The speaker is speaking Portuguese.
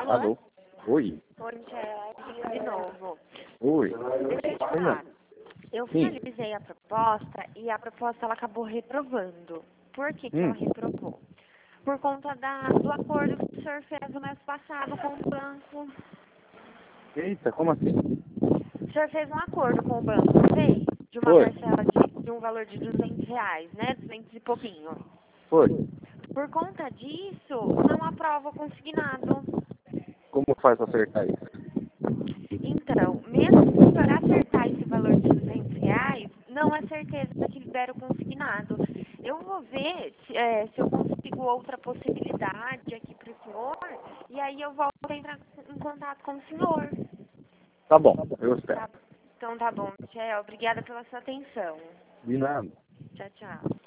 Alô? Oi. Oi, Michel, de novo. Oi. Deixa eu te falar. Eu Sim. finalizei a proposta e a proposta ela acabou reprovando. Por que que ela reprovou? Por conta do acordo que o senhor fez no mês passado com o banco. Eita, como assim? O senhor fez um acordo com o banco, não fez? De uma Foi. parcela de um valor de R$ 200, né? 200 e pouquinho. Foi. Por conta disso, não aprova o consignado. Como faz pra acertar isso? Então, mesmo se o senhor acertar esse valor de R$ 200, não é certeza que libera o consignado. Eu vou ver se eu consigo outra possibilidade aqui para o senhor, e aí eu volto a entrar em contato com o senhor. Tá bom, eu espero. Tá? Então tá bom, Michel. Obrigada pela sua atenção. De nada. Tchau, tchau.